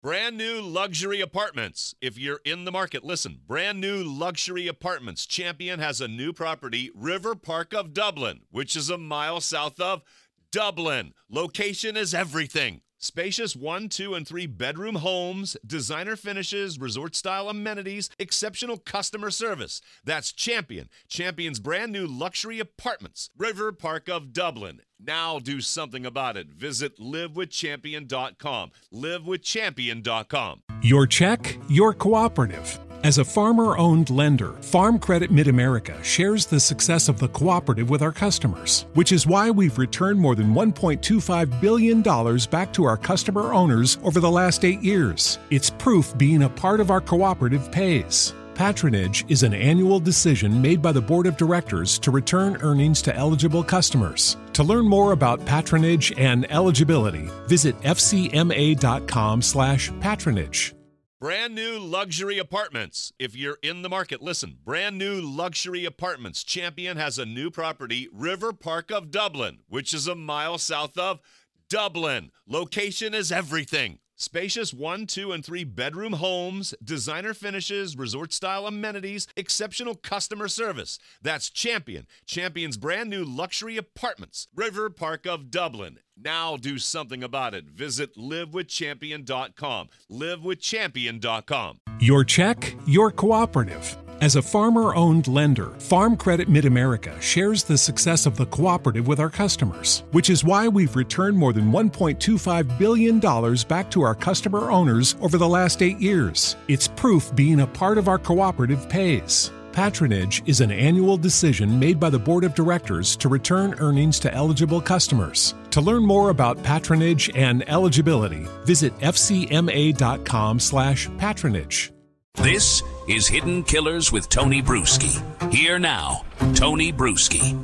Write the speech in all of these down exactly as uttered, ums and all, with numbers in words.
Brand new luxury apartments. If you're in the market, listen. Brand new luxury apartments. Champion has a new property, River Park of Dublin, which is a mile south of Dublin. Location is everything. Spacious one, two, and three bedroom homes, designer finishes, resort-style amenities, exceptional customer service. That's Champion. Champion's brand new luxury apartments. River Park of Dublin. Now do something about it. Visit live with champion dot com. live with champion dot com. Your check, your cooperative. As a farmer-owned lender, Farm Credit Mid-America shares the success of the cooperative with our customers, which is why we've returned more than one point two five billion dollars back to our customer owners over the last eight years. It's proof being a part of our cooperative pays. Patronage is an annual decision made by the Board of Directors to return earnings to eligible customers. To learn more about patronage and eligibility, visit f c m a dot com slash patronage. Brand new luxury apartments. If you're in the market, listen. Brand new luxury apartments. Champion has a new property, River Park of Dublin, which is a mile south of Dublin. Location is everything. Spacious one, two, and three bedroom homes, designer finishes, resort-style amenities, exceptional customer service. That's Champion. Champion's brand new luxury apartments. River Park of Dublin. Now do something about it. Visit live with champion dot com. live with champion dot com. Your check, your cooperative. As a farmer-owned lender, Farm Credit Mid-America shares the success of the cooperative with our customers, which is why we've returned more than one point two five billion dollars back to our customer owners over the last eight years. It's proof being a part of our cooperative pays. Patronage is an annual decision made by the Board of Directors to return earnings to eligible customers. To learn more about patronage and eligibility, visit f c m a dot com slash patronage. This is Hidden Killers with Tony Bruschi. Here now, Tony Bruschi.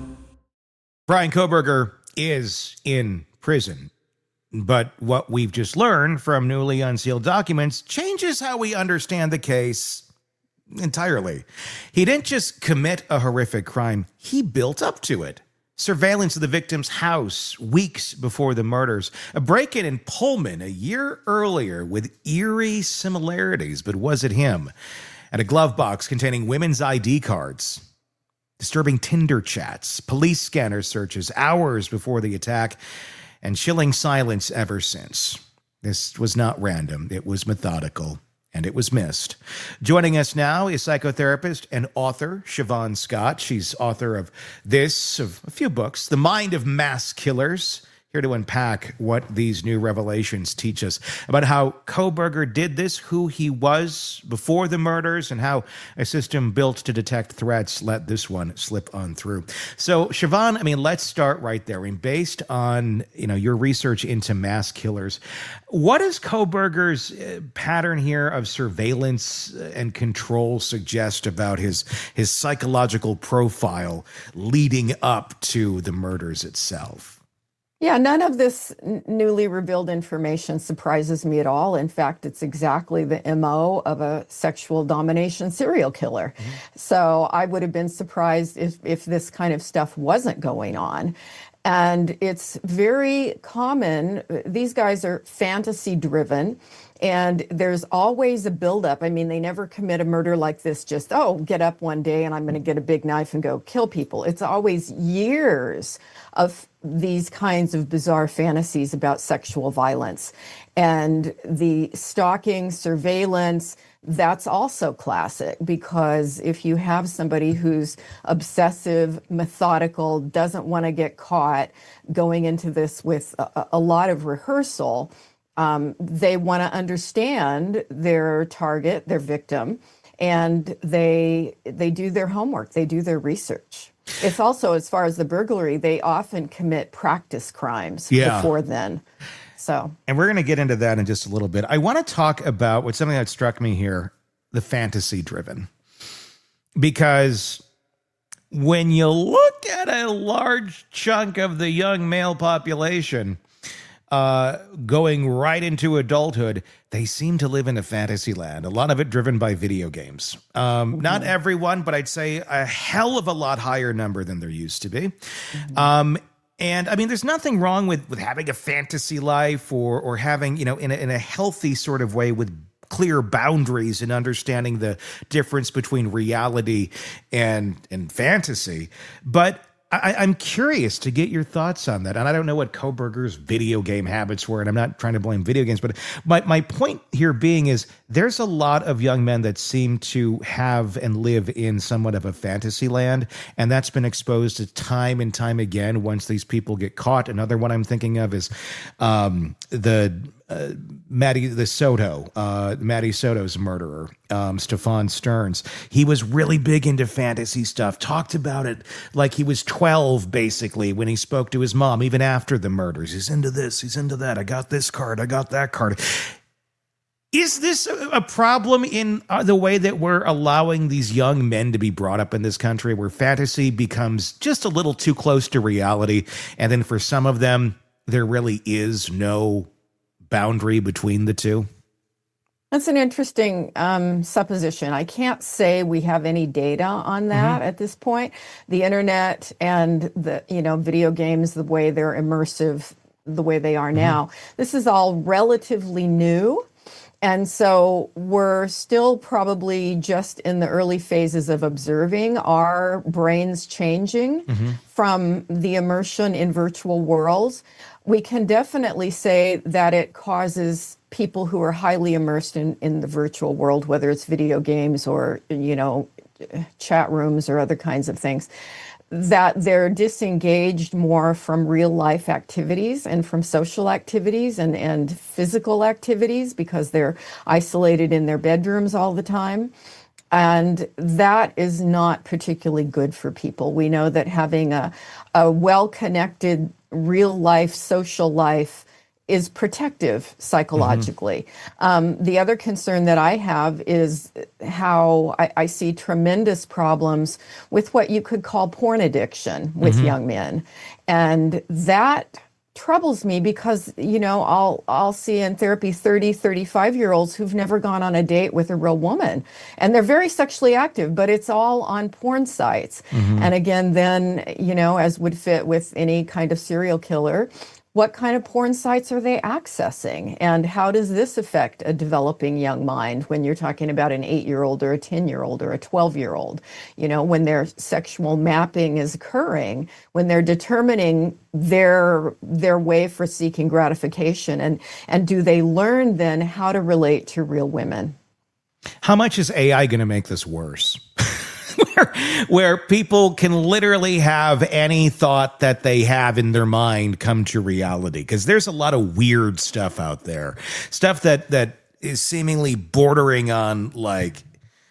Bryan Kohberger is in prison, but what we've just learned from newly unsealed documents changes how we understand the case entirely. He didn't just commit a horrific crime, he built up to it. Surveillance of the victim's house weeks before the murders. A break-in in Pullman a year earlier with eerie similarities, but was it him? And a glove box containing women's I D cards. Disturbing Tinder chats, police scanner searches hours before the attack, and chilling silence ever since. This was not random. It was methodical. And it was missed. Joining us now is psychotherapist and author Siobhan Scott. She's author of this, of a few books, The Mind of Mass Killers. Here to unpack what these new revelations teach us about how Kohberger did this, who he was before the murders, and how a system built to detect threats let this one slip on through. So, Siobhan, I mean, let's start right there. I mean, based on, you know, your research into mass killers, what does Kohberger's uh, pattern here of surveillance and control suggest about his his psychological profile leading up to the murders itself? Yeah, none of this n- newly revealed information surprises me at all. In fact, it's exactly the M O of a sexual domination serial killer. Mm-hmm. So I would have been surprised if, if this kind of stuff wasn't going on. And it's very common. These guys are fantasy driven. And there's always a buildup. I mean, they never commit a murder like this just, oh, get up one day and I'm going to get a big knife and go kill people. It's always years of these kinds of bizarre fantasies about sexual violence. And the stalking, surveillance, that's also classic, because if you have somebody who's obsessive, methodical, doesn't want to get caught, going into this with a, a lot of rehearsal, Um, they want to understand their target, their victim, and they they do their homework, they do their research. It's also, as far as the burglary, they often commit practice crimes yeah. before then. So, and we're going to get into that in just a little bit. I want to talk about what's something that struck me here, the fantasy driven. Because when you look at a large chunk of the young male population, Uh, going right into adulthood, they seem to live in a fantasy land. A lot of it driven by video games. Um, mm-hmm. Not everyone, but I'd say a hell of a lot higher number than there used to be. Mm-hmm. Um, and I mean, there's nothing wrong with, with having a fantasy life or or having, you know, in a, in a healthy sort of way with clear boundaries and understanding the difference between reality and and fantasy. But I, I'm curious to get your thoughts on that. And I don't know what Kohberger's video game habits were, and I'm not trying to blame video games, but my, my point here being is there's a lot of young men that seem to have and live in somewhat of a fantasy land, and that's been exposed to time and time again once these people get caught. Another one I'm thinking of is um, the Uh, Matty the Soto, uh, Matty Soto's murderer, um, Stefan Stearns. He was really big into fantasy stuff, talked about it like he was twelve, basically, when he spoke to his mom, even after the murders. He's into this, he's into that. I got this card, I got that card. Is this a problem in uh, the way that we're allowing these young men to be brought up in this country, where fantasy becomes just a little too close to reality, and then for some of them, there really is no boundary between the two? That's an interesting um, supposition. I can't say we have any data on that mm-hmm. at this point. The internet and the, you know, video games, the way they're immersive, the way they are mm-hmm. now, this is all relatively new. And so we're still probably just in the early phases of observing our brains changing mm-hmm. from the immersion in virtual worlds. We can definitely say that it causes people who are highly immersed in, in the virtual world, whether it's video games or, you know, chat rooms or other kinds of things, that they're disengaged more from real life activities and from social activities and, and physical activities because they're isolated in their bedrooms all the time. And that is not particularly good for people. We know that having a, a well-connected real life, social life is protective psychologically. Mm-hmm. Um, the other concern that I have is how I, I see tremendous problems with what you could call porn addiction with mm-hmm. young men. And that troubles me because, you know, I'll I'll see in therapy thirty, thirty-five year olds who've never gone on a date with a real woman, and they're very sexually active, but it's all on porn sites. Mm-hmm. And again, then, you know, as would fit with any kind of serial killer, what kind of porn sites are they accessing? And how does this affect a developing young mind when you're talking about an eight-year-old or a ten-year-old or a twelve-year-old? You know, when their sexual mapping is occurring, when they're determining their their way for seeking gratification, and, and do they learn then how to relate to real women? How much is A I going to make this worse? Where, where people can literally have any thought that they have in their mind come to reality. Because there's a lot of weird stuff out there. Stuff that that is seemingly bordering on like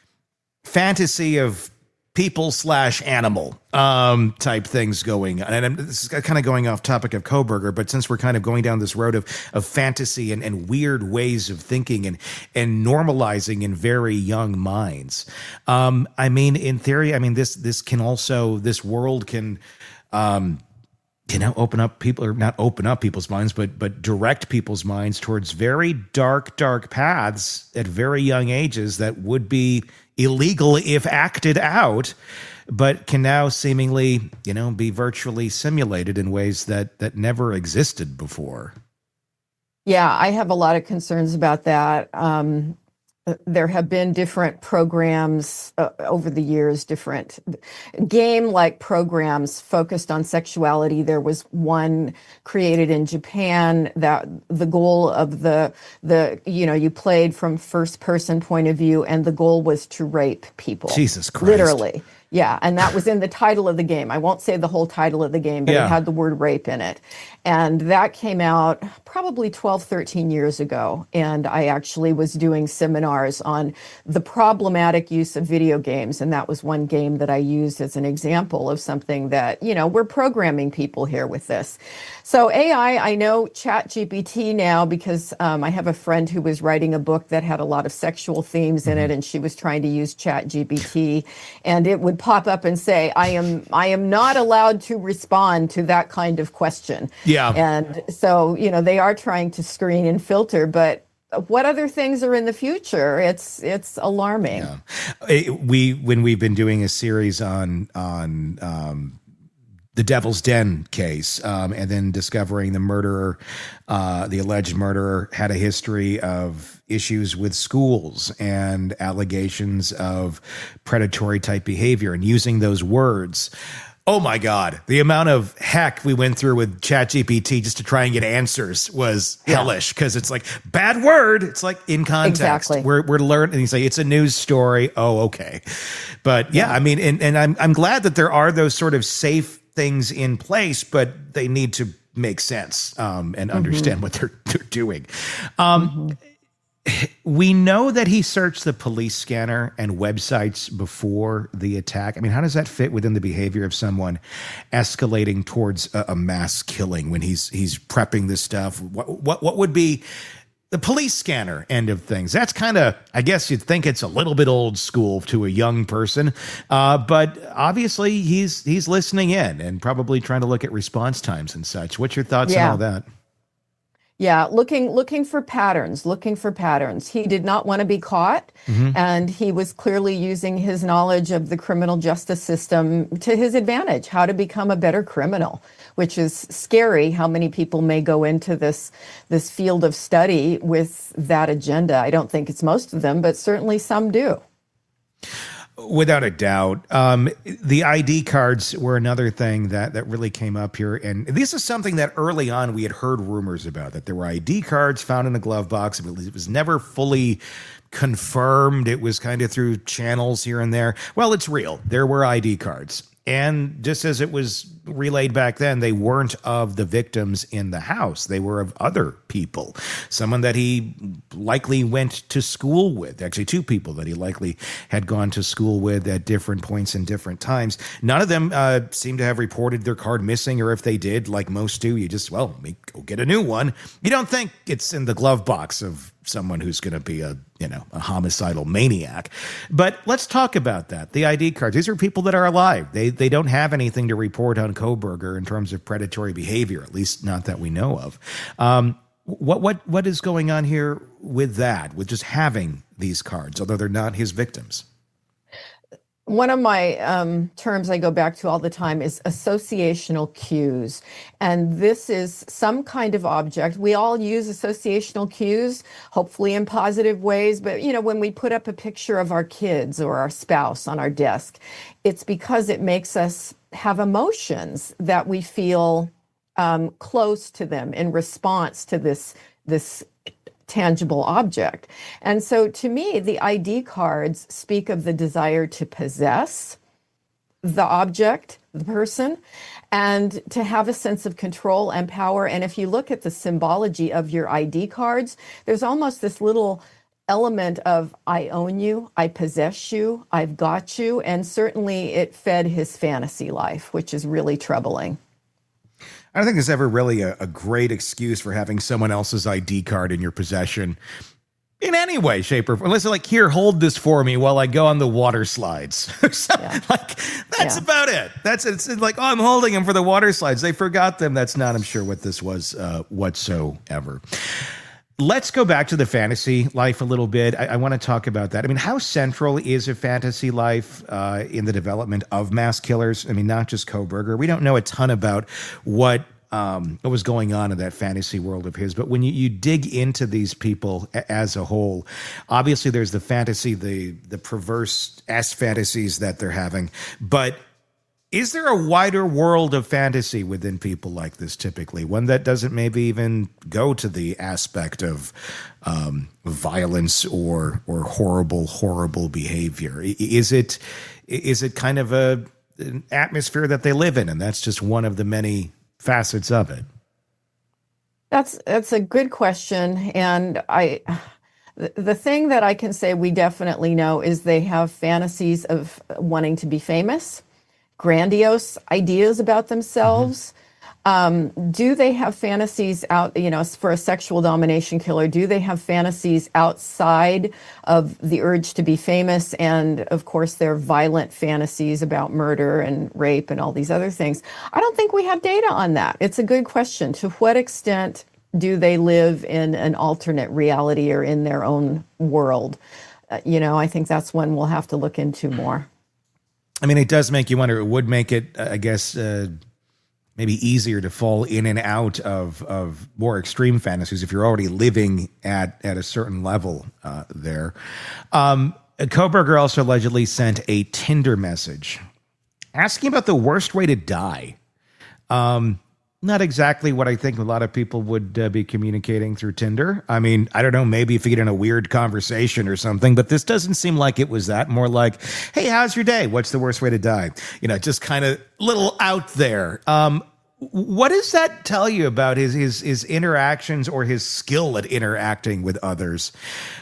fantasy of people slash animal um, type things going on. And I'm, this is kind of going off topic of Kohberger, but since we're kind of going down this road of of fantasy and, and weird ways of thinking and and normalizing in very young minds, um, I mean, in theory, I mean, this this can also, this world can um, you know, open up people, or not open up people's minds, but but direct people's minds towards very dark, dark paths at very young ages that would be illegal if acted out, but can now seemingly, you know, be virtually simulated in ways that that never existed before. Yeah, I have a lot of concerns about that. Um, there have been different programs uh, over the years, different game-like programs focused on sexuality. There was one created in Japan that the goal of the, the you know, you played from first-person point of view, and the goal was to rape people. Jesus Christ. Literally. Yeah, and that was in the title of the game. I won't say the whole title of the game, but yeah. It had the word rape in it. And that came out probably twelve, thirteen years ago. And I actually was doing seminars on the problematic use of video games. And that was one game that I used as an example of something that, you know, we're programming people here with this. So A I, I know ChatGPT now because um, I have a friend who was writing a book that had a lot of sexual themes in it, and she was trying to use ChatGPT, and it would pop up and say, I am I am not allowed to respond to that kind of question. Yeah. And so, you know, they are trying to screen and filter, but what other things are in the future? It's it's alarming. Yeah. We when we've been doing a series on on um the Devil's Den case, um, and then discovering the murderer, uh, the alleged murderer, had a history of issues with schools and allegations of predatory type behavior, and using those words. Oh my God, the amount of heck we went through with ChatGPT just to try and get answers was hellish, because it's like, bad word. It's like, in context. Exactly. We're we're learning. And you say it's a news story. Oh, okay. But yeah, I mean, and, and I'm I'm glad that there are those sort of safe things in place, but they need to make sense um, and understand mm-hmm. what they're, they're doing. Um, mm-hmm. We know that he searched the police scanner and websites before the attack. I mean, how does that fit within the behavior of someone escalating towards a, a mass killing when he's he's prepping this stuff? What what what would be the police scanner end of things? That's kind of, I guess you'd think it's a little bit old school to a young person, uh, but obviously he's he's listening in and probably trying to look at response times and such. What's your thoughts yeah. on all that? Yeah, looking looking for patterns, looking for patterns. He did not want to be caught, mm-hmm. and he was clearly using his knowledge of the criminal justice system to his advantage, how to become a better criminal, which is scary how many people may go into this this field of study with that agenda. I don't think it's most of them, but certainly some do. Without a doubt. Um, the I D cards were another thing that, that really came up here. And this is something that early on we had heard rumors about, that there were I D cards found in a glove box. It was never fully confirmed. It was kind of through channels here and there. Well, it's real. There were I D cards. And just as it was relayed back then, they weren't of the victims in the house. They were of other people, someone that he likely went to school with, actually two people that he likely had gone to school with at different points and different times. None of them uh, seem to have reported their card missing, or if they did, like most do, you just, well, go get a new one. You don't think it's in the glove box of someone who's going to be a, you know, a homicidal maniac. But let's talk about that. The I D cards, these are people that are alive. They they don't have anything to report on Kohberger in terms of predatory behavior, at least not that we know of. Um, what what what is going on here with that, with just having these cards, although they're not his victims? One of my um, terms I go back to all the time is associational cues. And this is some kind of object. We all use associational cues, hopefully in positive ways. But, you know, when we put up a picture of our kids or our spouse on our desk, it's because it makes us have emotions that we feel um, close to them in response to this, this tangible object. And so to me, the I D cards speak of the desire to possess the object, the person, and to have a sense of control and power. And if you look at the symbology of your I D cards, there's almost this little element of I own you, I possess you, I've got you. And certainly it fed his fantasy life, which is really troubling. I don't think there's ever really a, a great excuse for having someone else's I D card in your possession in any way, shape, or form. Unless they're like, here, hold this for me while I go on the water slides. yeah. Like, that's yeah. about it. That's it. It's like, oh, I'm holding them for the water slides. They forgot them. That's not, I'm sure, what this was uh, whatsoever. Let's go back to the fantasy life a little bit. I, I want to talk about that. I mean, how central is a fantasy life uh, in the development of mass killers? I mean, not just Kohberger. We don't know a ton about what um, what was going on in that fantasy world of his. But when you, you dig into these people a, as a whole, obviously there's the fantasy, the the perverse ass fantasies that they're having. But is there a wider world of fantasy within people like this typically? One that doesn't maybe even go to the aspect of um, violence or or horrible, horrible behavior? Is it is it kind of a an atmosphere that they live in, and that's just one of the many facets of it? That's that's a good question, and I. The thing that I can say we definitely know is they have fantasies of wanting to be famous, grandiose ideas about themselves. Mm-hmm. Um, do they have fantasies out, you know, for a sexual domination killer, do they have fantasies outside of the urge to be famous? And of course, their violent fantasies about murder and rape and all these other things. I don't think we have data on that. It's a good question. To what extent do they live in an alternate reality or in their own world? Uh, you know, I think that's one we'll have to look into more. I mean, it does make you wonder. It would make it, I guess, uh, maybe easier to fall in and out of of more extreme fantasies if you're already living at at a certain level uh, there. Um, Kohberger also allegedly sent a Tinder message asking about the worst way to die. Um, not exactly what I think a lot of people would uh, be communicating through Tinder. I mean, I don't know, maybe if you get in a weird conversation or something, but this doesn't seem like it was that. More like, hey, how's your day? What's the worst way to die? You know, just kind of little out there. Um, what does that tell you about his, his, his interactions or his skill at interacting with others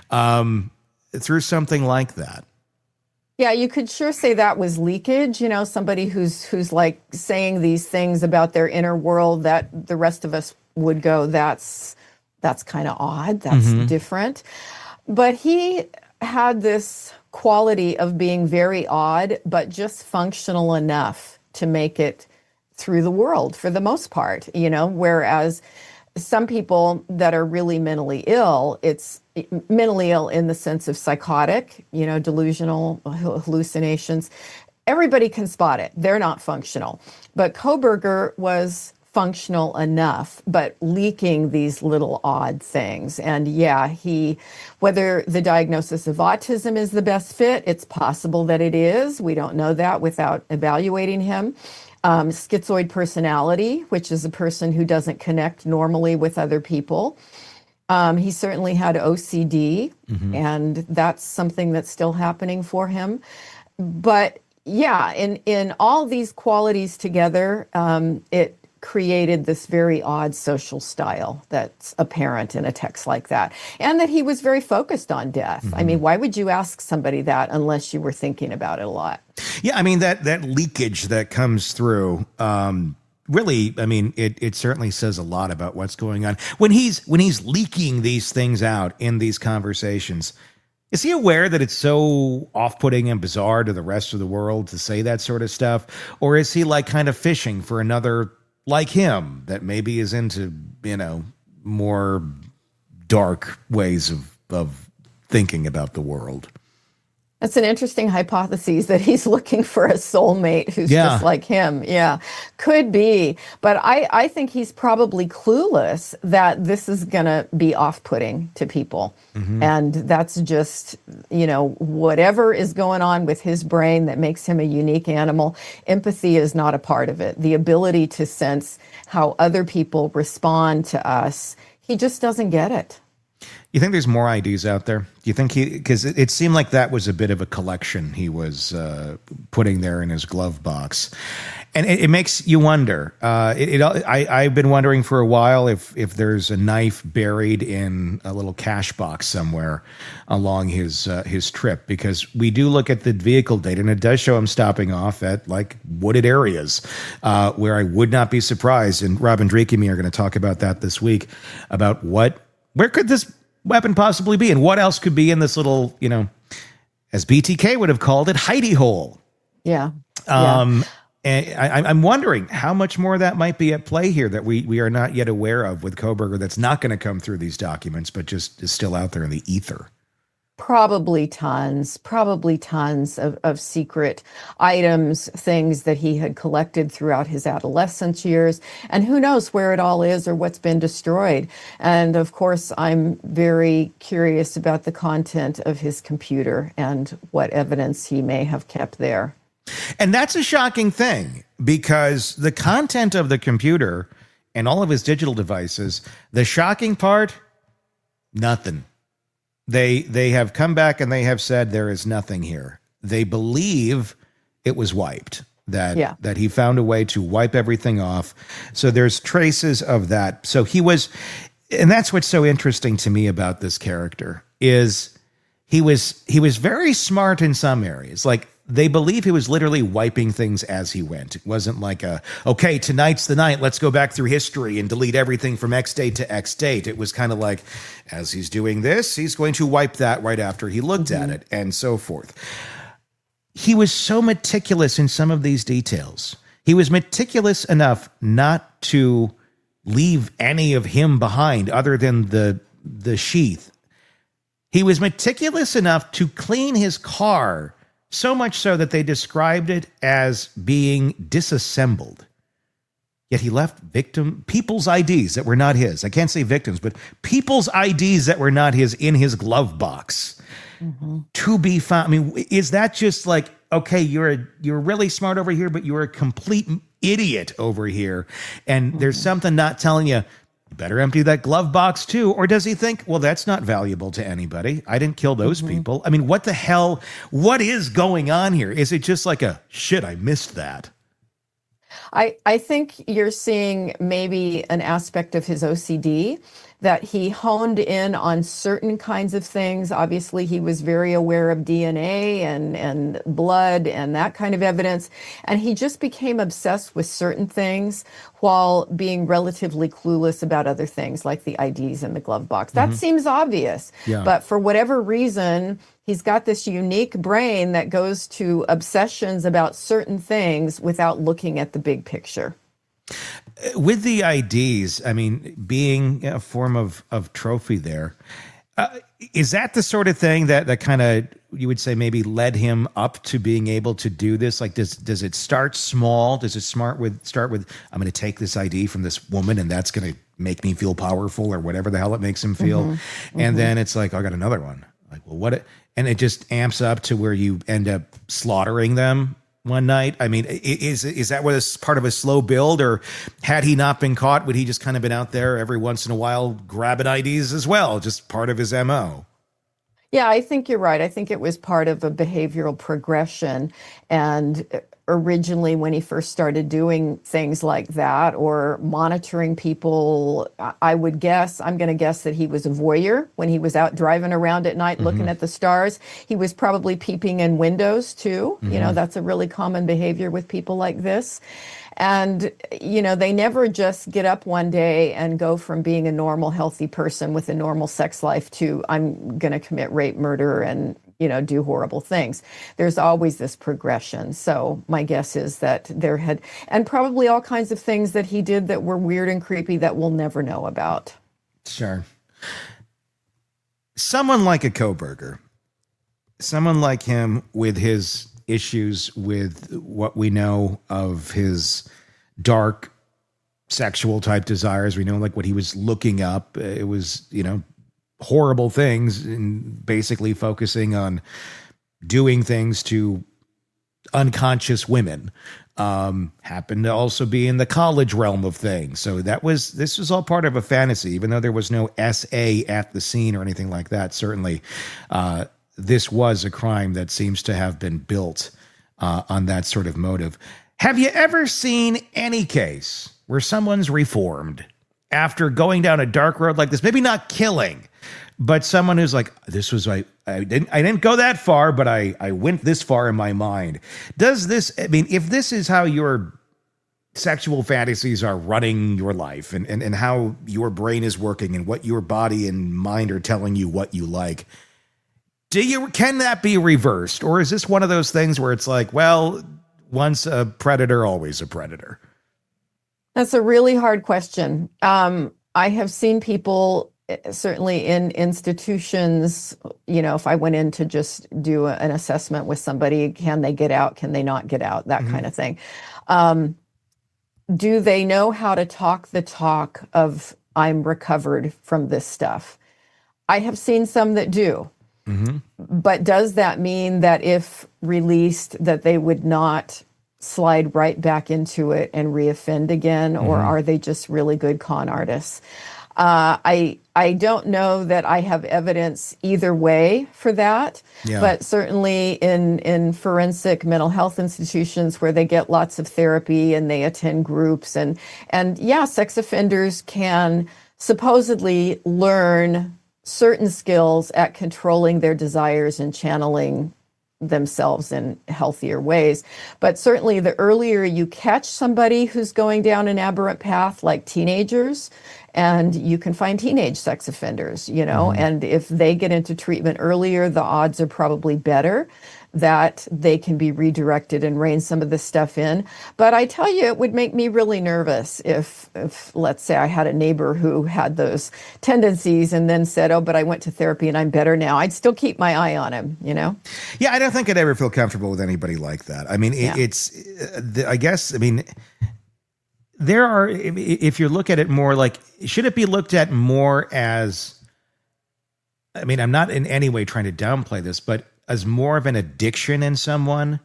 um, through something like that? Yeah, you could sure say that was leakage, you know, somebody who's who's like saying these things about their inner world that the rest of us would go, that's that's kind of odd, that's mm-hmm. different. But he had this quality of being very odd, but just functional enough to make it through the world for the most part, you know, whereas some people that are really mentally ill, it's mentally ill in the sense of psychotic, you know, delusional hallucinations. Everybody can spot it. They're not functional. But Kohberger was functional enough, but leaking these little odd things. And yeah, he, whether the diagnosis of autism is the best fit, it's possible that it is. We don't know that without evaluating him. Um, schizoid personality, which is a person who doesn't connect normally with other people. Um, he certainly had O C D, mm-hmm. and that's something that's still happening for him. But yeah, in, in all these qualities together, um, it created this very odd social style that's apparent in a text like that. And that he was very focused on death. Mm-hmm. I mean, why would you ask somebody that unless you were thinking about it a lot? Yeah, I mean, that that leakage that comes through, um, really, I mean, it it certainly says a lot about what's going on. When he's when he's leaking these things out in these conversations, is he aware that it's so off-putting and bizarre to the rest of the world to say that sort of stuff? Or is he like kind of fishing for another like him that maybe is into, you know, more dark ways of, of thinking about the world? That's an interesting hypothesis that he's looking for a soulmate who's yeah. just like him. Yeah, could be. But I, I think he's probably clueless that this is going to be off-putting to people. Mm-hmm. And that's just, you know, whatever is going on with his brain that makes him a unique animal. Empathy is not a part of it. The ability to sense how other people respond to us, he just doesn't get it. You think there's more I Ds out there? Do you think he, because it, it seemed like that was a bit of a collection he was uh, putting there in his glove box. And it, it makes you wonder. Uh, it, it, I, I've been wondering for a while if if there's a knife buried in a little cash box somewhere along his uh, his trip, because we do look at the vehicle data, and it does show him stopping off at like wooded areas uh, where I would not be surprised. And Rob and Drake and me are going to talk about that this week, about what, where could this weapon possibly be, and what else could be in this little, you know, as B T K would have called it, hidey hole. Yeah. Um, yeah. And I, I'm wondering how much more that might be at play here that we, we are not yet aware of with Kohberger, that's not going to come through these documents, but just is still out there in the ether. Probably tons, probably tons of, of secret items, things that he had collected throughout his adolescence years. And who knows where it all is or what's been destroyed. And of course, I'm very curious about the content of his computer and what evidence he may have kept there. And that's a shocking thing, because the content of the computer and all of his digital devices, the shocking part, nothing. They they have come back and they have said there is nothing here. They believe it was wiped, that yeah. that he found a way to wipe everything off. So there's traces of that. So he was, and that's what's so interesting to me about this character, is he was he was very smart in some areas. Like, they believe he was literally wiping things as he went. It wasn't like a, okay, tonight's the night, let's go back through history and delete everything from X date to X date. It was kind of like, as he's doing this, he's going to wipe that right after he looked mm-hmm. at it, and so forth. He was so meticulous in some of these details. He was meticulous enough not to leave any of him behind other than the the sheath. He was meticulous enough to clean his car, so much so that they described it as being disassembled. Yet he left victim people's I Ds that were not his. I can't say victims, but people's I Ds that were not his in his glove box mm-hmm. to be found. I mean, is that just like, okay, you're a, you're really smart over here, but you're a complete idiot over here, and mm-hmm. there's something not telling you, you better empty that glove box too? Or does he think, well, that's not valuable to anybody. I didn't kill those mm-hmm. people. I mean, what the hell? What is going on here? Is it just like a, shit, I missed that? I, I think you're seeing maybe an aspect of his O C D, that he honed in on certain kinds of things. Obviously, he was very aware of D N A and, and blood and that kind of evidence. And he just became obsessed with certain things while being relatively clueless about other things like the I Ds in the glove box. That mm-hmm. seems obvious. Yeah. But for whatever reason, he's got this unique brain that goes to obsessions about certain things without looking at the big picture. With the I Ds, I mean, being a form of, of trophy there, uh, is that the sort of thing that, that kind of, you would say, maybe led him up to being able to do this? Like, does does it start small? Does it smart with start with, I'm going to take this I D from this woman and that's going to make me feel powerful or whatever the hell it makes him feel? Mm-hmm. And mm-hmm. then it's like, oh, I got another one. Like, well, what? It, and it just amps up to where you end up slaughtering them one night. I mean, is is that what is part of a slow build, or had he not been caught, would he just kind of been out there every once in a while grabbing I Ds as well, just part of his M O? Yeah, I think you're right. I think it was part of a behavioral progression. And originally, when he first started doing things like that or monitoring people, I would guess, I'm going to guess that he was a voyeur when he was out driving around at night, mm-hmm. looking at the stars. He was probably peeping in windows too. Mm-hmm. You know, that's a really common behavior with people like this. And, you know, they never just get up one day and go from being a normal, healthy person with a normal sex life to, I'm going to commit rape, murder, and, you know, do horrible things. There's always this progression. So my guess is that there had, and probably all kinds of things that he did that were weird and creepy that we'll never know about. Sure. Someone like a Kohberger, someone like him with his issues with what we know of his dark sexual type desires. We know like what he was looking up. It was, you know, horrible things, and basically focusing on doing things to unconscious women. Um, happened to also be in the college realm of things. So that was, this was all part of a fantasy, even though there was no S A at the scene or anything like that. Certainly, uh, this was a crime that seems to have been built uh, on that sort of motive. Have you ever seen any case where someone's reformed after going down a dark road like this? Maybe not killing, but someone who's like, this was, I, I didn't, I didn't go that far, but I, I went this far in my mind. Does this, I mean, if this is how your sexual fantasies are running your life, and, and, and how your brain is working and what your body and mind are telling you what you like, Do you, can that be reversed? Or is this one of those things where it's like, well, once a predator, always a predator? That's a really hard question. Um, I have seen people, certainly in institutions, you know, if I went in to just do a, an assessment with somebody, can they get out? Can they not get out? That mm-hmm. kind of thing. Um, do they know how to talk the talk of, I'm recovered from this stuff? I have seen some that do. Mm-hmm. But does that mean that if released, that they would not slide right back into it and reoffend again? Mm-hmm. Or are they just really good con artists? Uh, I I don't know that I have evidence either way for that. Yeah. But certainly in, in forensic mental health institutions where they get lots of therapy and they attend groups, and and yeah, sex offenders can supposedly learn certain skills at controlling their desires and channeling themselves in healthier ways. But certainly the earlier you catch somebody who's going down an aberrant path, like teenagers, and you can find teenage sex offenders, you know, mm-hmm. and if they get into treatment earlier, the odds are probably better that they can be redirected and rein some of this stuff in. But I tell you, it would make me really nervous if, if, let's say, I had a neighbor who had those tendencies and then said, oh, but I went to therapy and I'm better now. I'd still keep my eye on him, you know? Yeah, I don't think I'd ever feel comfortable with anybody like that. I mean, it, yeah. it's, uh, I guess, I mean, there are, if you look at it more like, should it be looked at more as, I mean, I'm not in any way trying to downplay this, but as more of an addiction in someone?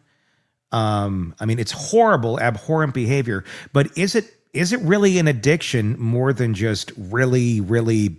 Um, I mean, it's horrible, abhorrent behavior, but is it is it really an addiction more than just really, really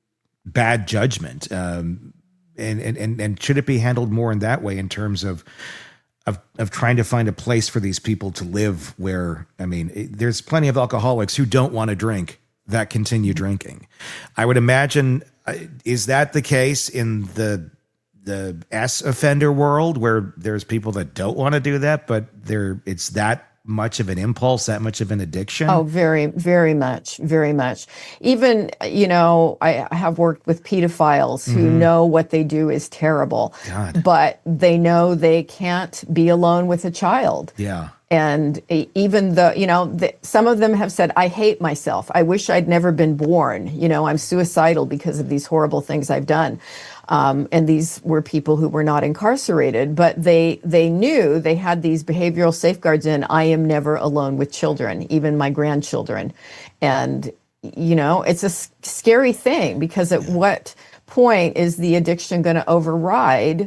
bad judgment? Um, and, and, and, and should it be handled more in that way in terms of, of, of trying to find a place for these people to live where, I mean, it, there's plenty of alcoholics who don't want to drink that continue drinking. I would imagine, uh, is that the case in the the S offender world where there's people that don't want to do that, but they're it's that much of an impulse, that much of an addiction? Oh, very, very much, very much. Even, you know, I have worked with pedophiles who mm-hmm. know what they do is terrible, God. But they know they can't be alone with a child. Yeah. And even the, you know, the, some of them have said, I hate myself. I wish I'd never been born. You know, I'm suicidal because of these horrible things I've done. Um, and these were people who were not incarcerated, but they they knew they had these behavioral safeguards in. I am never alone with children, even my grandchildren. And, you know, it's a s- scary thing because at what point is the addiction going to override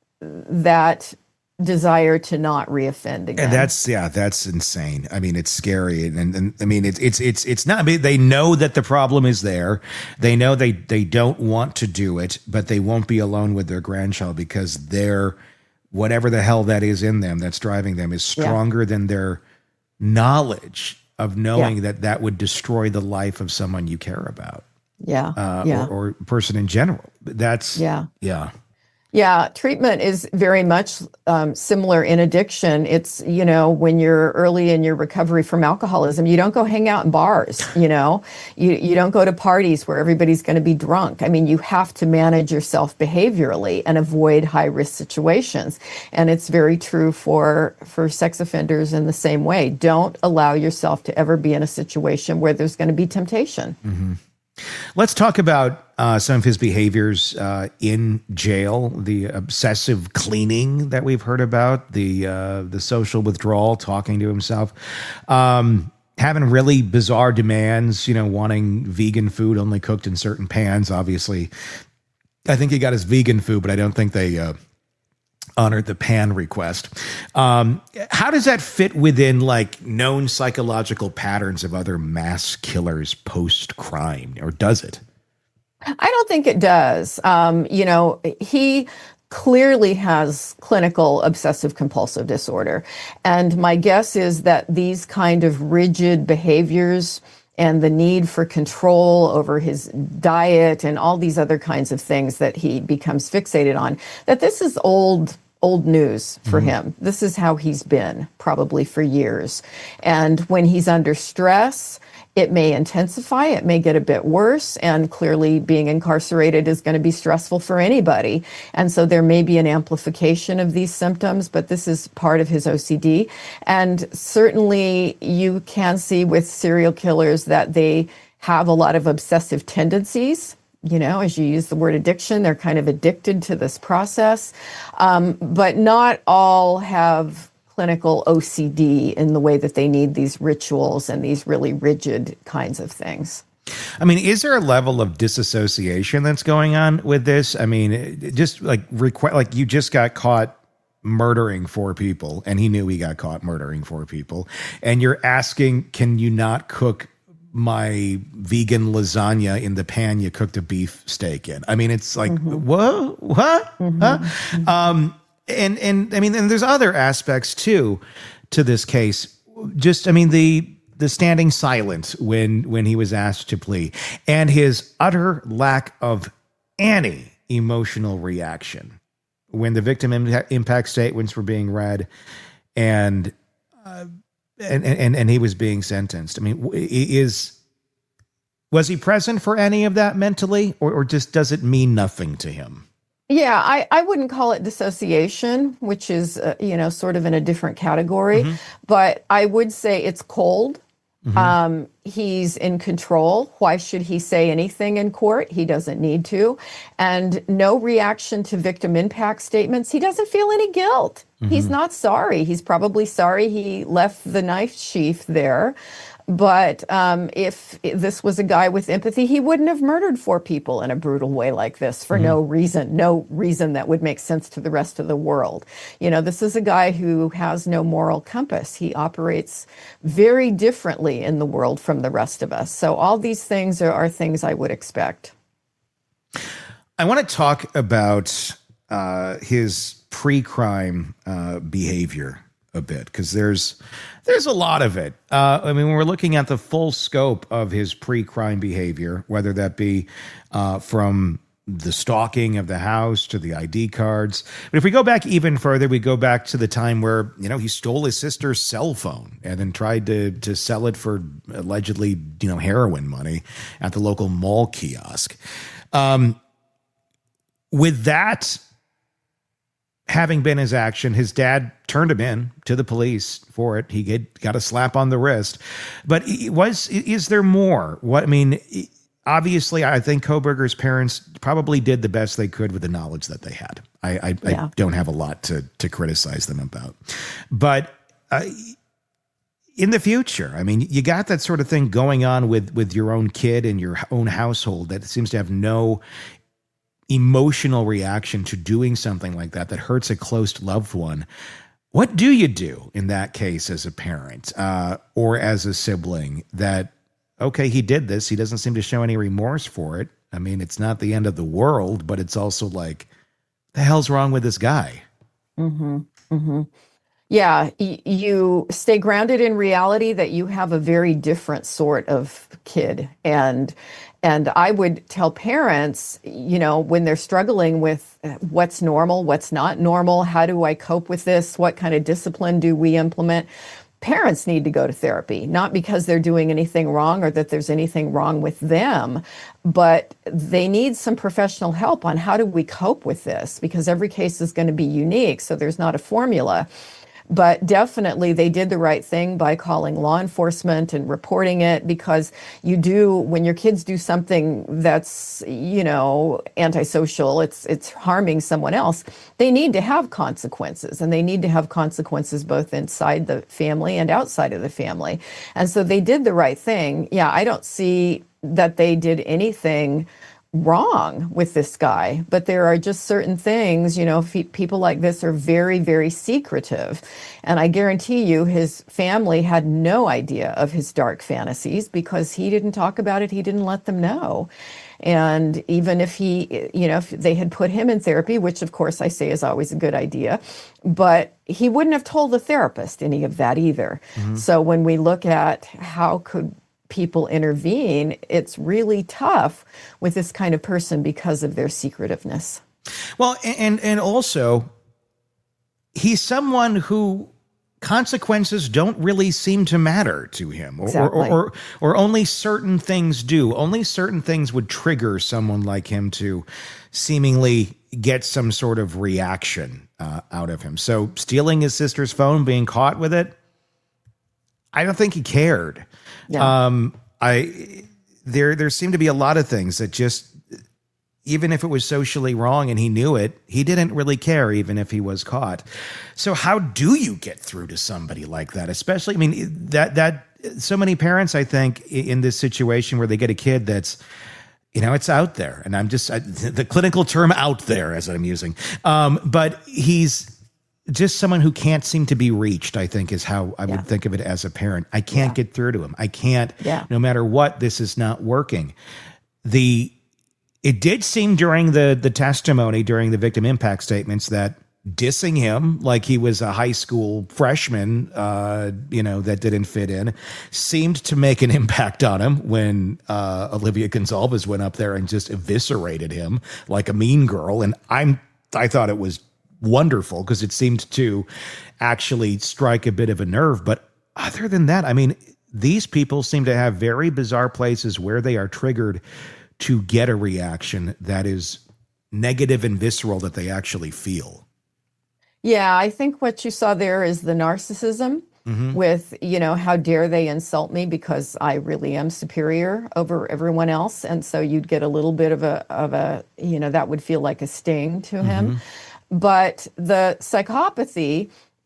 that desire to not reoffend again? And that's, yeah, that's insane. I mean, it's scary. And, and, and I mean, it's, it's, it's, it's not, I mean, they know that the problem is there. They know they, they don't want to do it, but they won't be alone with their grandchild because they're, whatever the hell that is in them that's driving them is stronger yeah. than their knowledge of knowing yeah. that that would destroy the life of someone you care about. Yeah. Uh, yeah. Or, or person in general. That's, yeah. Yeah. Yeah, treatment is very much um, similar in addiction. It's, you know, when you're early in your recovery from alcoholism, you don't go hang out in bars, you know, you, you don't go to parties where everybody's going to be drunk. I mean, you have to manage yourself behaviorally and avoid high risk situations. And it's very true for, for sex offenders in the same way. Don't allow yourself to ever be in a situation where there's going to be temptation. Mm-hmm. Let's talk about uh, some of his behaviors uh, in jail, the obsessive cleaning that we've heard about, the uh, the social withdrawal, talking to himself, um, having really bizarre demands, you know, wanting vegan food only cooked in certain pans. Obviously, I think he got his vegan food, but I don't think they uh, honored the pan request. Um, how does that fit within like known psychological patterns of other mass killers post-crime, or does it? I don't think it does. Um, you know, he clearly has clinical obsessive compulsive disorder. And my guess is that these kind of rigid behaviors and the need for control over his diet and all these other kinds of things that he becomes fixated on, that this is old old news for mm-hmm. him. This is how he's been probably for years. And when he's under stress, it may intensify, it may get a bit worse, and clearly being incarcerated is going to be stressful for anybody. And so there may be an amplification of these symptoms, but this is part of his O C D. And certainly you can see with serial killers that they have a lot of obsessive tendencies. You know, as you use the word addiction, they're kind of addicted to this process. Um, but not all have clinical O C D in the way that they need these rituals and these really rigid kinds of things. I mean, is there a level of disassociation that's going on with this? I mean, just like requ- like you just got caught murdering four people, and he knew he got caught murdering four people, and you're asking, can you not cook my vegan lasagna in the pan you cooked a beef steak in? I mean, it's like, mm-hmm. whoa, what? Mm-hmm. Huh? Mm-hmm. Um, and, and I mean, and there's other aspects too, to this case. Just, I mean, the, the standing silent when, when he was asked to plea, and his utter lack of any emotional reaction when the victim impact statements were being read and, uh, And, and and he was being sentenced. I mean, is was he present for any of that mentally, or, or just does it mean nothing to him? Yeah, I, I wouldn't call it dissociation, which is, uh, you know, sort of in a different category. Mm-hmm. But I would say it's cold. Mm-hmm. Um, he's in control. Why should he say anything in court? He doesn't need to. And no reaction to victim impact statements. He doesn't feel any guilt. Mm-hmm. He's not sorry. He's probably sorry he left the knife sheath there. But um, if this was a guy with empathy, he wouldn't have murdered four people in a brutal way like this for mm-hmm. no reason, no reason that would make sense to the rest of the world. You know, this is a guy who has no moral compass. He operates very differently in the world from the rest of us. So all these things are, are things I would expect. I want to talk about uh, his pre-crime uh, behavior a bit, because there's there's a lot of it. Uh, I mean, when we're looking at the full scope of his pre-crime behavior, whether that be uh, from the stalking of the house to the I D cards. But if we go back even further, we go back to the time where, you know, he stole his sister's cell phone and then tried to to sell it for allegedly, you know, heroin money at the local mall kiosk. Um, with that having been his action, his dad turned him in to the police for it. He get, got a slap on the wrist. But was is there more? What I mean, obviously, I think Kohberger's parents probably did the best they could with the knowledge that they had. I, I, yeah. I don't have a lot to to criticize them about. But uh, in the future, I mean, you got that sort of thing going on with with your own kid and your own household that seems to have no emotional reaction to doing something like that that hurts a close loved one. What do you do in that case as a parent uh, or as a sibling that, okay, he did this, he doesn't seem to show any remorse for it? I mean, it's not the end of the world, but it's also like, the hell's wrong with this guy? Mm-hmm. Mm-hmm. Yeah, y- you stay grounded in reality that you have a very different sort of kid. And And I would tell parents, you know, when they're struggling with what's normal, what's not normal, how do I cope with this? What kind of discipline do we implement? Parents need to go to therapy, not because they're doing anything wrong or that there's anything wrong with them, but they need some professional help on how do we cope with this, because every case is going to be unique. So there's not a formula. But definitely they did the right thing by calling law enforcement and reporting it, because you do, when your kids do something that's, you know, antisocial, it's it's harming someone else, they need to have consequences, and they need to have consequences both inside the family and outside of the family. And so they did the right thing. Yeah, I don't see that they did anything wrong with this guy, but there are just certain things, you know, f- people like this are very, very secretive. And I guarantee you his family had no idea of his dark fantasies because he didn't talk about it. He didn't let them know. And even if he, you know, if they had put him in therapy, which of course I say is always a good idea, but he wouldn't have told the therapist any of that either. Mm-hmm. So when we look at how could people intervene, it's really tough with this kind of person because of their secretiveness. Well, and and also, he's someone who consequences don't really seem to matter to him, or, exactly. or, or, or only certain things do. Only certain things would trigger someone like him to seemingly get some sort of reaction uh, out of him. So stealing his sister's phone, being caught with it, I don't think he cared. Yeah. Um, I there there seemed to be a lot of things that just, even if it was socially wrong and he knew it, he didn't really care, even if he was caught. So how do you get through to somebody like that? Especially, I mean, that that so many parents, I think, in this situation where they get a kid that's, you know, it's out there, and I'm just I, the clinical term "out there" as I'm using, um, but he's just someone who can't seem to be reached, I think, is how I yeah. would think of it as a parent. I can't yeah. get through to him. I can't, yeah. no matter what, this is not working. The It did seem during the, the testimony, during the victim impact statements, that dissing him like he was a high school freshman, uh, you know, that didn't fit in, seemed to make an impact on him when uh, Olivia Gonzalez went up there and just eviscerated him like a mean girl. And I'm I thought it was wonderful because it seemed to actually strike a bit of a nerve. But other than that, I mean, these people seem to have very bizarre places where they are triggered to get a reaction that is negative and visceral that they actually feel. Yeah, I think what you saw there is the narcissism mm-hmm. with, you know, how dare they insult me because I really am superior over everyone else. And so you'd get a little bit of a, of a, you know, that would feel like a sting to him. Mm-hmm. But the psychopathy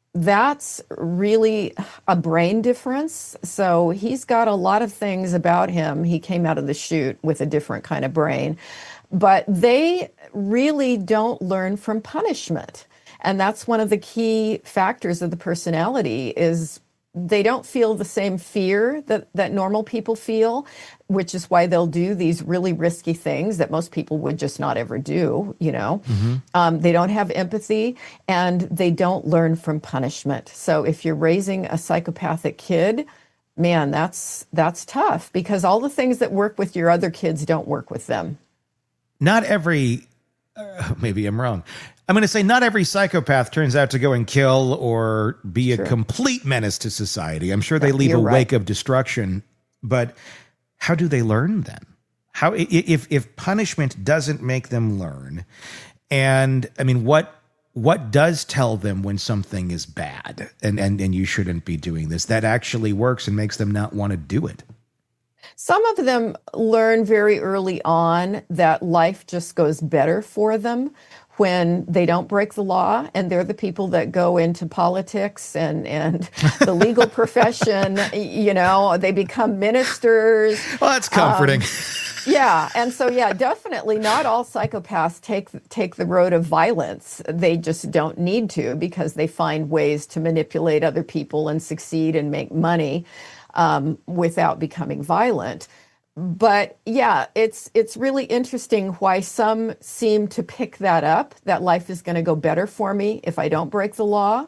that's really a brain difference. So he's got a lot of things about him. He came out of the chute with a different kind of brain, but they really don't learn from punishment. And that's one of the key factors of the personality is they don't feel the same fear that, that normal people feel, which is why they'll do these really risky things that most people would just not ever do, you know. Mm-hmm. Um, they don't have empathy, and they don't learn from punishment. So if you're raising a psychopathic kid, man, that's that's tough, because all the things that work with your other kids don't work with them. Not every, uh, maybe I'm wrong. I'm going to say not every psychopath turns out to go and kill or be Sure. a complete menace to society. I'm sure they leave You're a right. wake of destruction, but how do they learn then? How i- if if punishment doesn't make them learn, and I mean, what what does tell them when something is bad and and and you shouldn't be doing this? That actually works and makes them not want to do it. Some of them learn very early on that life just goes better for them when they don't break the law, and they're the people that go into politics and, and the legal profession. You know, they become ministers. Well, that's comforting. Um, yeah, and so yeah, definitely not all psychopaths take take the road of violence. They just don't need to, because they find ways to manipulate other people and succeed and make money um, without becoming violent. But yeah, it's it's really interesting why some seem to pick that up, that life is going to go better for me if I don't break the law,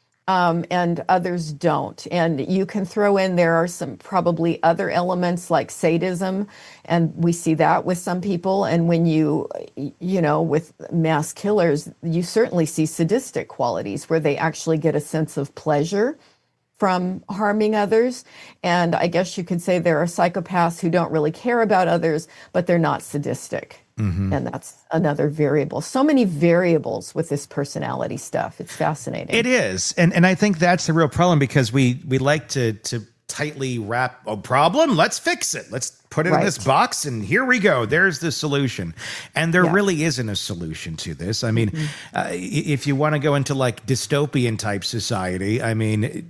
um, and others don't. And you can throw in, there are some probably other elements like sadism, and we see that with some people. And when you, you know, with mass killers, you certainly see sadistic qualities where they actually get a sense of pleasure from harming others. And I guess you could say there are psychopaths who don't really care about others, but they're not sadistic. Mm-hmm. And that's another variable. So many variables with this personality stuff. It's fascinating. It is. And and I think that's the real problem, because we we like to to tightly wrap a problem. Let's fix it. Let's put it Right. in this box and here we go. There's the solution. And there Yeah. really isn't a solution to this. I mean, mm-hmm. uh, if you want to go into like dystopian type society, I mean, it,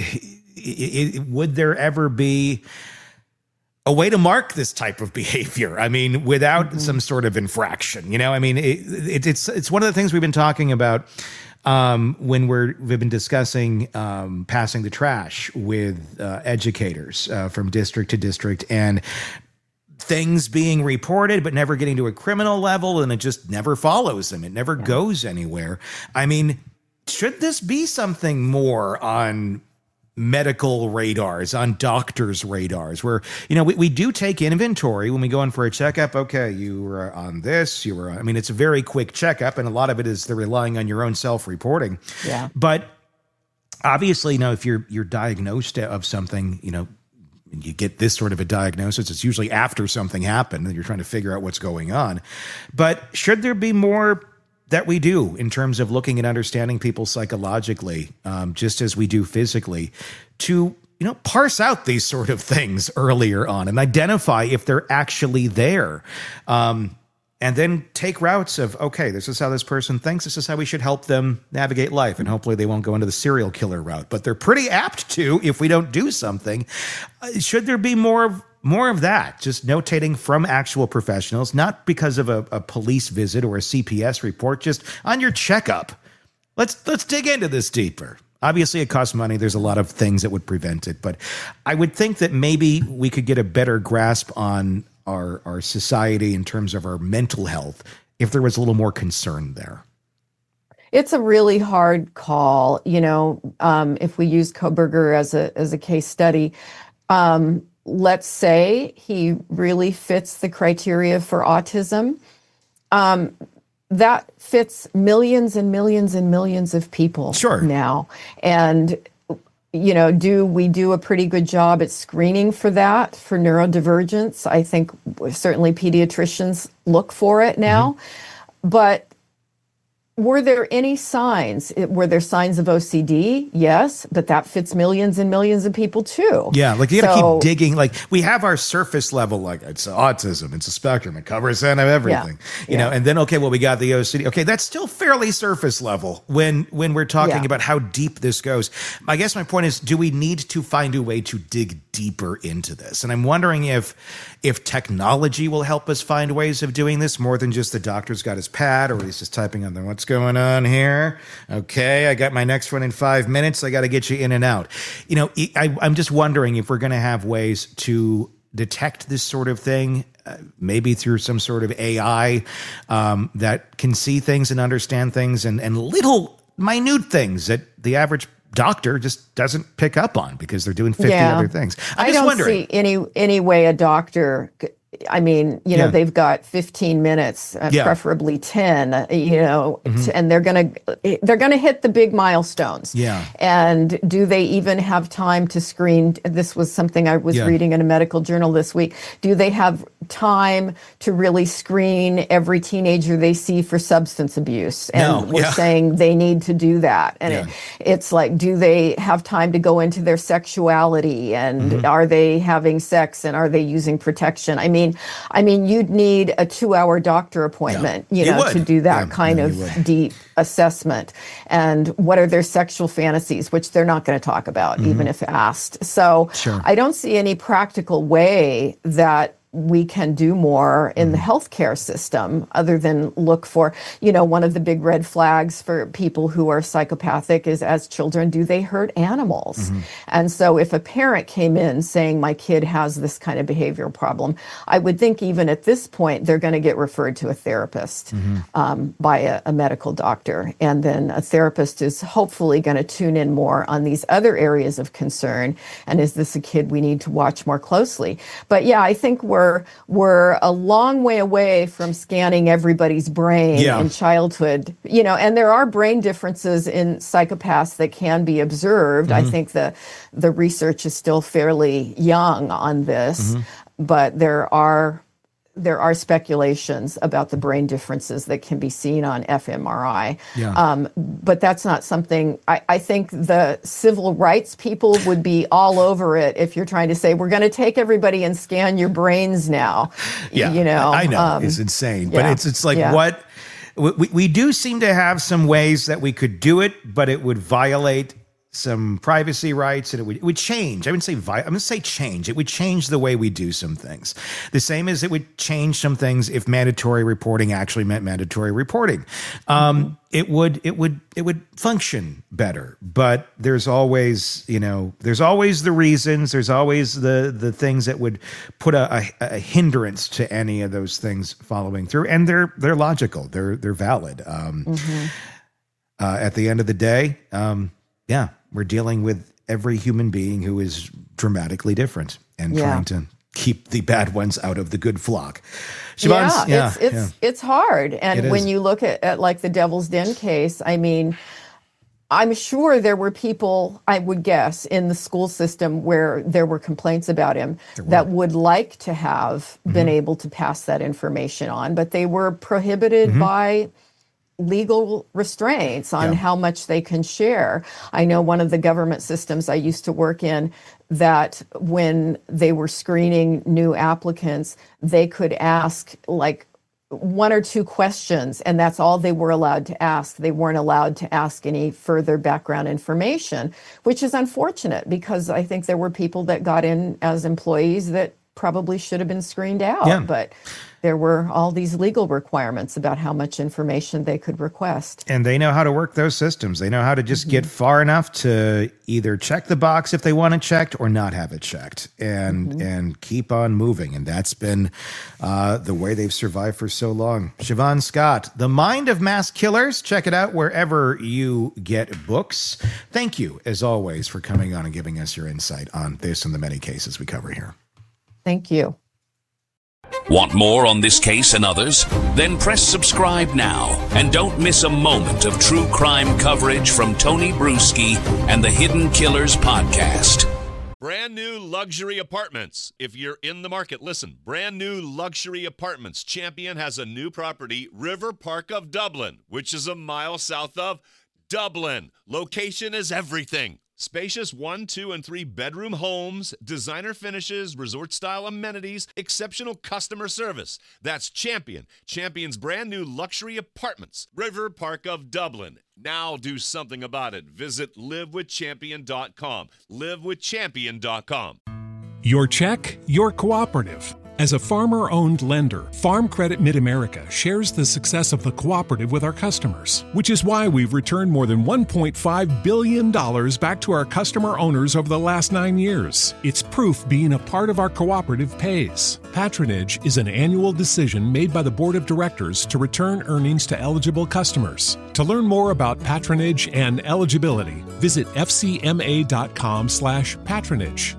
it, it, would there ever be a way to mark this type of behavior? I mean, without mm-hmm. some sort of infraction, you know, I mean, it, it, it's, it's one of the things we've been talking about um, when we're, we've been discussing um, passing the trash with uh, educators uh, from district to district, and things being reported, but never getting to a criminal level. And it just never follows them. It never yeah. goes anywhere. I mean, should this be something more on medical radars, on doctors' radars, where, you know, we, we do take inventory when we go in for a checkup? Okay, you were on this, you were, I mean, it's a very quick checkup, and a lot of it is they're relying on your own self-reporting. Yeah. But obviously, you know, if you're, you're diagnosed of something, you know, you get this sort of a diagnosis, it's usually after something happened and you're trying to figure out what's going on. But should there be more that we do in terms of looking and understanding people psychologically, um, just as we do physically, to, you know, parse out these sort of things earlier on and identify if they're actually there, um, and then take routes of, okay, this is how this person thinks, this is how we should help them navigate life, and hopefully they won't go into the serial killer route, but they're pretty apt to if we don't do something. Uh, should there be more of More of that, just notating from actual professionals, not because of a, a police visit or a C P S report, just on your checkup. Let's let's dig into this deeper. Obviously, it costs money. There's a lot of things that would prevent it. But I would think that maybe we could get a better grasp on our, our society in terms of our mental health if there was a little more concern there. It's a really hard call. You know, um, if we use Kohberger as a as a case study, um, let's say he really fits the criteria for autism. Um, that fits millions and millions and millions of people sure. now. And, you know, do we do a pretty good job at screening for that, for neurodivergence? I think certainly pediatricians look for it now. Mm-hmm. But were there any signs? It, were there signs of O C D? Yes, but that fits millions and millions of people too. Yeah, like you got to So- keep digging. Like we have our surface level, like it's autism, it's a spectrum, it covers kind of everything, you Yeah. know. And then okay, well we got the O C D. Okay, that's still fairly surface level when when we're talking Yeah. about how deep this goes. I guess my point is, do we need to find a way to dig deeper into this? And I'm wondering if if technology will help us find ways of doing this more than just the doctor's got his pad or he's just typing on there. What's going on here? Okay, I got my next one in five minutes. I got to get you in and out. You know, I, I'm just wondering if we're going to have ways to detect this sort of thing, uh, maybe through some sort of A I um, that can see things and understand things and, and little minute things that the average doctor just doesn't pick up on because they're doing fifty Yeah. other things. I'm I just don't wondering. see any any way a doctor. c- I mean, you know, Yeah. they've got fifteen minutes, uh, Yeah. preferably ten. uh, You know, Mhm. t- and they're gonna they're gonna hit the big milestones. Yeah. And do they even have time to screen? This was something I was Yeah. reading in a medical journal this week. Do they have time to really screen every teenager they see for substance abuse? And No, we're yeah. saying they need to do that. And Yeah. it, it's like, do they have time to go into their sexuality? And Mhm. are they having sex? And are they using protection? I mean, I mean, you'd need a two-hour doctor appointment, you You know, would. to do that Yeah, kind yeah, of you would. deep assessment. And what are their sexual fantasies, which they're not going to talk about, even if asked. So Sure. I don't see any practical way that we can do more in the healthcare system other than look for, you know, one of the big red flags for people who are psychopathic is as children, do they hurt animals? And so if a parent came in saying my kid has this kind of behavioral problem, I would think even at this point, they're going to get referred to a therapist um, by a, a medical doctor. And then a therapist is hopefully going to tune in more on these other areas of concern. And is this a kid we need to watch more closely? But yeah, I think we're we're a long way away from scanning everybody's brain Yeah. in childhood, you know, and there are brain differences in psychopaths that can be observed. I think the the research is still fairly young on this, but there are there are speculations about the brain differences that can be seen on fMRI. Yeah. Um, but that's not something, I, I think the civil rights people would be all over it if you're trying to say, we're going to take everybody and scan your brains now. Yeah, You know, I I know um, it's insane, but yeah, it's it's like yeah. what we, we do seem to have some ways that we could do it, but it would violate some privacy rights and it would, it would change. I wouldn't say vi- I'm going to say change. It would change the way we do some things. The same as it would change some things if mandatory reporting actually meant mandatory reporting. Um, It would it would it would function better. But there's always, you know, there's always the reasons. There's always the the things that would put a, a, a hindrance to any of those things following through, and they're they're logical. They're they're valid. Um, uh, at the end of the day, um, yeah, we're dealing with every human being who is dramatically different and Yeah. trying to keep the bad ones out of the good flock. Siobhan's- yeah, it's it's yeah. it's hard. And It when is. you look at, at like the Devil's Den case, I mean, I'm sure there were people, I would guess, in the school system where there were complaints about him that would like to have been Mm-hmm. able to pass that information on, but they were prohibited Mm-hmm. by legal restraints on Yeah. how much they can share. I know one of the government systems I used to work in that when they were screening new applicants, they could ask like one or two questions, and that's all they were allowed to ask. They weren't allowed to ask any further background information, which is unfortunate because I think there were people that got in as employees that probably should have been screened out. Yeah. But there were all these legal requirements about how much information they could request. And they know how to work those systems. They know how to just get far enough to either check the box if they want it checked or not have it checked, and and keep on moving. And that's been uh, the way they've survived for so long. Siobhan Scott, The Mind of Mass Killers. Check it out wherever you get books. Thank you, as always, for coming on and giving us your insight on this and the many cases we cover here. Thank you. Want more on this case and others? Then press subscribe now and don't miss a moment of true crime coverage from Tony Bruschi and the Hidden Killers podcast. Brand Brand new luxury apartments. If you're in the market, listen. Brand new luxury apartments. Champion has a new property, River Park of Dublin, which is a mile south of Dublin. Location is everything. Spacious one, two, and three bedroom homes, designer finishes, resort-style amenities, exceptional customer service. That's Champion. Champion's brand new luxury apartments, River Park of Dublin. Now do something about it. Visit live with champion dot com. live with champion dot com. Your check, your cooperative. As a farmer-owned lender, Farm Credit Mid-America shares the success of the cooperative with our customers, which is why we've returned more than one point five billion dollars back to our customer owners over the last nine years. It's proof being a part of our cooperative pays. Patronage is an annual decision made by the Board of Directors to return earnings to eligible customers. To learn more about patronage and eligibility, visit f c m a dot com slash patronage.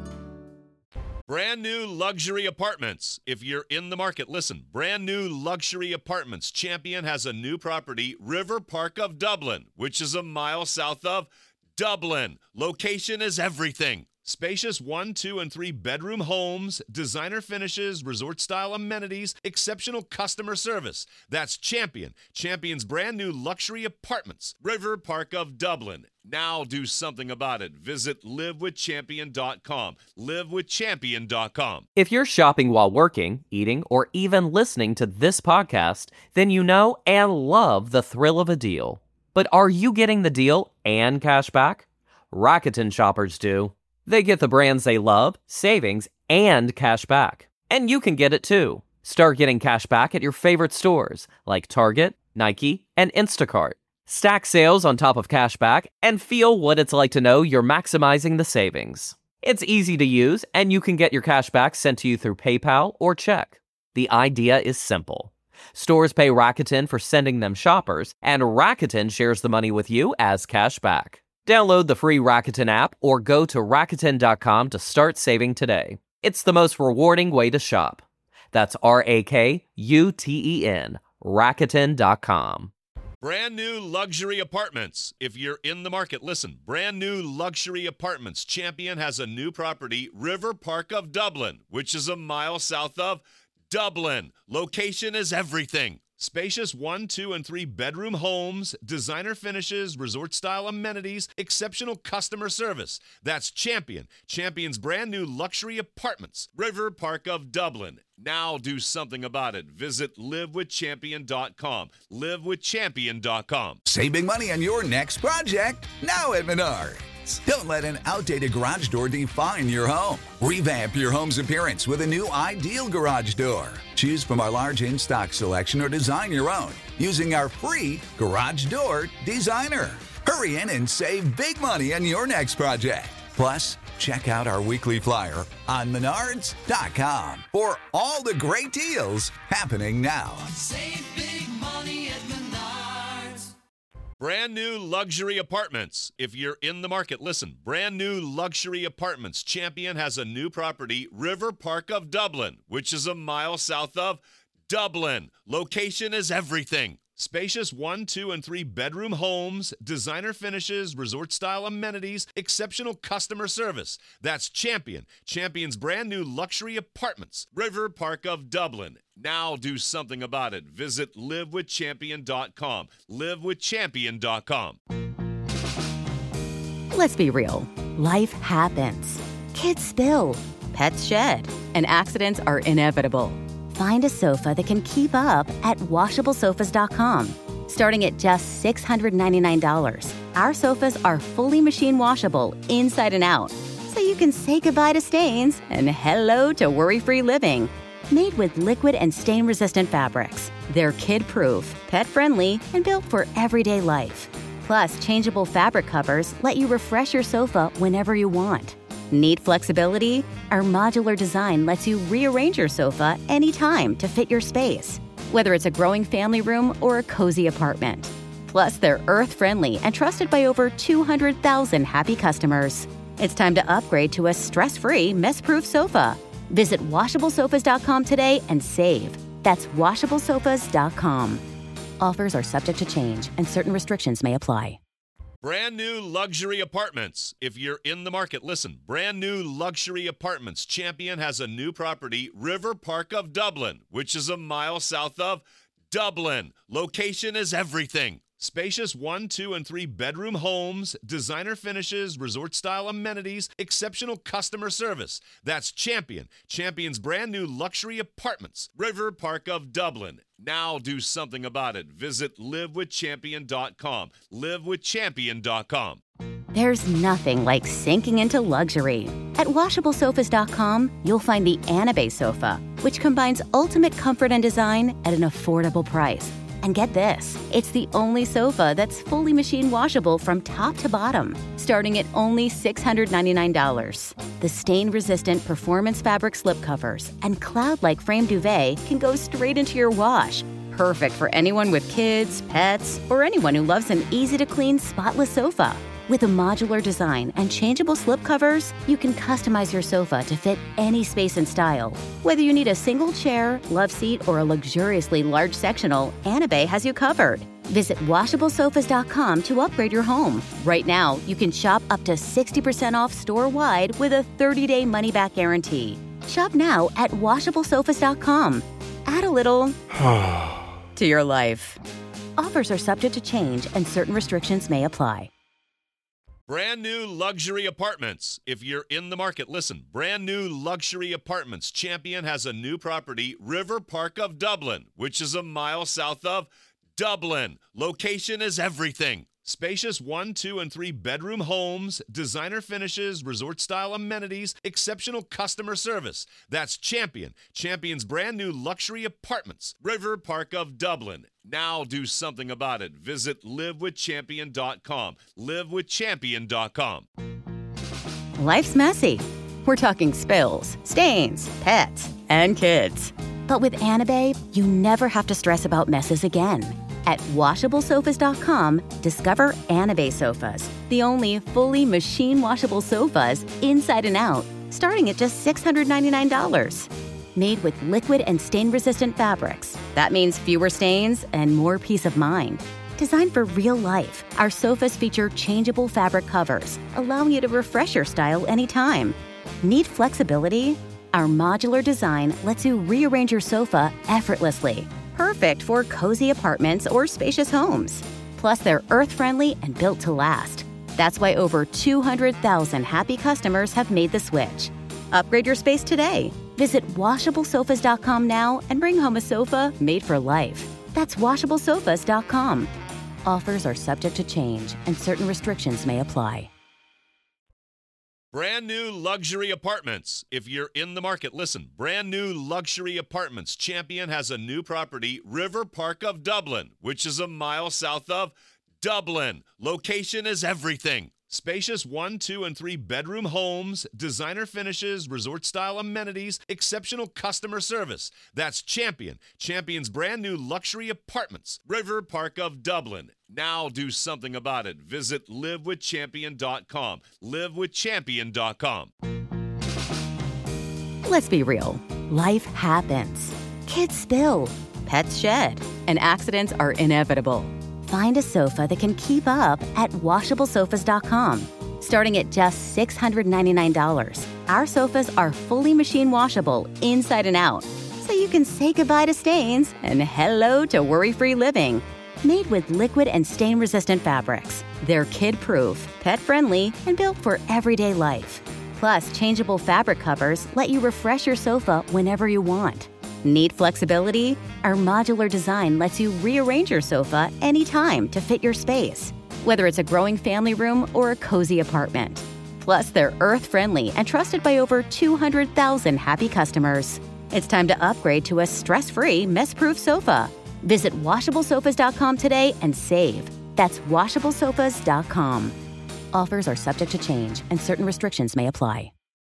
Brand new luxury apartments. If you're in the market, listen. Brand new luxury apartments. Champion has a new property, River Park of Dublin, which is a mile south of Dublin. Location is everything. Spacious one, two, and three bedroom homes, designer finishes, resort-style amenities, exceptional customer service. That's Champion. Champion's brand new luxury apartments, River Park of Dublin. Now do something about it. Visit live with champion dot com. live with champion dot com. If you're shopping while working, eating, or even listening to this podcast, then you know and love the thrill of a deal. But are you getting the deal and cash back? Rakuten shoppers do. They get the brands they love, savings, and cash back. And you can get it too. Start getting cash back at your favorite stores like Target, Nike, and Instacart. Stack sales on top of cash back and feel what it's like to know you're maximizing the savings. It's easy to use, and you can get your cash back sent to you through PayPal or check. The idea is simple. Stores pay Rakuten for sending them shoppers, and Rakuten shares the money with you as cash back. Download the free Rakuten app or go to Rakuten dot com to start saving today. It's the most rewarding way to shop. That's R A K U T E N, Rakuten dot com. Brand new luxury apartments. If you're in the market, listen. Brand new luxury apartments. Champion has a new property, River Park of Dublin, which is a mile south of Dublin. Location is everything. Spacious one, two, and three bedroom homes, designer finishes, resort-style amenities, exceptional customer service. That's Champion. Champion's brand new luxury apartments, River Park of Dublin. Now do something about it. Visit live with champion dot com. live with champion dot com. Save big money on your next project now at Menards. Don't let an outdated garage door define your home. Revamp your home's appearance with a new ideal garage door. Choose from our large in-stock selection or design your own using our free Garage Door Designer. Hurry in and save big money on your next project. Plus, check out our weekly flyer on menards dot com for all the great deals happening now. Save big money at Menards. Brand new luxury apartments. If you're in the market, listen. Brand new luxury apartments. Champion has a new property, River Park of Dublin, which is a mile south of Dublin. Location is everything. Spacious one, two, and three bedroom homes, designer finishes, resort-style amenities, exceptional customer service. That's Champion. Champion's brand new luxury apartments, River Park of Dublin. Now do something about it. Visit live with champion dot com. live with champion dot com. Let's be real. Life happens. Kids spill. Pets shed. And accidents are inevitable. Find a sofa that can keep up at washable sofas dot com. Starting at just six hundred ninety-nine dollars, our sofas are fully machine washable inside and out, so you can say goodbye to stains and hello to worry-free living. Made with liquid and stain-resistant fabrics, they're kid-proof, pet-friendly, and built for everyday life. Plus, changeable fabric covers let you refresh your sofa whenever you want. Need flexibility? Our modular design lets you rearrange your sofa anytime to fit your space, whether it's a growing family room or a cozy apartment. Plus, they're earth-friendly and trusted by over two hundred thousand happy customers. It's time to upgrade to a stress-free, mess-proof sofa. Visit washable sofas dot com today and save. That's washable sofas dot com. Offers are subject to change and certain restrictions may apply. Brand new luxury apartments. If you're in the market, listen. Brand new luxury apartments. Champion has a new property, River Park of Dublin, which is a mile south of Dublin. Location is everything. Spacious one, two, and three bedroom homes, designer finishes, resort-style amenities, exceptional customer service. That's Champion. Champion's brand new luxury apartments, River Park of Dublin. Now do something about it. Visit live with champion dot com. live with champion dot com. There's nothing like sinking into luxury. At washable sofas dot com, you'll find the Anabe sofa, which combines ultimate comfort and design at an affordable price. And get this, it's the only sofa that's fully machine washable from top to bottom, starting at only six hundred ninety-nine dollars. The stain-resistant performance fabric slipcovers and cloud-like frame duvet can go straight into your wash. Perfect for anyone with kids, pets, or anyone who loves an easy-to-clean, spotless sofa. With a modular design and changeable slipcovers, you can customize your sofa to fit any space and style. Whether you need a single chair, love seat, or a luxuriously large sectional, Anabe has you covered. Visit washable sofas dot com to upgrade your home. Right now, you can shop up to sixty percent off store-wide with a thirty-day money-back guarantee. Shop now at washable sofas dot com. Add a little to your life. Offers are subject to change and certain restrictions may apply. Brand new luxury apartments. If you're in the market, listen. Brand new luxury apartments. Champion has a new property, River Park of Dublin, which is a mile south of Dublin. Location is everything. Spacious one, two, and three bedroom homes, designer finishes, resort-style amenities, exceptional customer service. That's Champion. Champion's brand new luxury apartments, River Park of Dublin. Now do something about it. Visit live with champion dot com. live with champion dot com. Life's messy. We're talking spills, stains, pets, and kids. But with Anabe, you never have to stress about messes again. At washable sofas dot com, discover Anabe sofas, the only fully machine washable sofas inside and out, starting at just six hundred ninety-nine dollars. Made with liquid and stain-resistant fabrics. That means fewer stains and more peace of mind. Designed for real life, our sofas feature changeable fabric covers, allowing you to refresh your style anytime. Need flexibility? Our modular design lets you rearrange your sofa effortlessly. Perfect for cozy apartments or spacious homes. Plus, they're earth-friendly and built to last. That's why over two hundred thousand happy customers have made the switch. Upgrade your space today. Visit washable sofas dot com now and bring home a sofa made for life. That's washable sofas dot com. Offers are subject to change and certain restrictions may apply. Brand new luxury apartments. If you're in the market, listen. Brand new luxury apartments. Champion has a new property, River Park of Dublin, which is a mile south of Dublin. Location is everything. Spacious one, two, and three bedroom homes, designer finishes, resort-style amenities, exceptional customer service. That's Champion. Champion's brand new luxury apartments, River Park of Dublin. Now do something about it. Visit live with champion dot com. live with champion dot com. Let's be real. Life happens. Kids spill. Pets shed. And accidents are inevitable. Find a sofa that can keep up at washable sofas dot com. Starting at just six hundred ninety-nine dollars, our sofas are fully machine washable inside and out, so you can say goodbye to stains and hello to worry-free living. Made with liquid and stain-resistant fabrics, they're kid-proof, pet-friendly, and built for everyday life. Plus, changeable fabric covers let you refresh your sofa whenever you want. Need flexibility? Our modular design lets you rearrange your sofa anytime to fit your space, whether it's a growing family room or a cozy apartment. Plus, they're earth-friendly and trusted by over two hundred thousand happy customers. It's time to upgrade to a stress-free, mess-proof sofa. Visit washable sofas dot com today and save. That's washable sofas dot com. Offers are subject to change and certain restrictions may apply.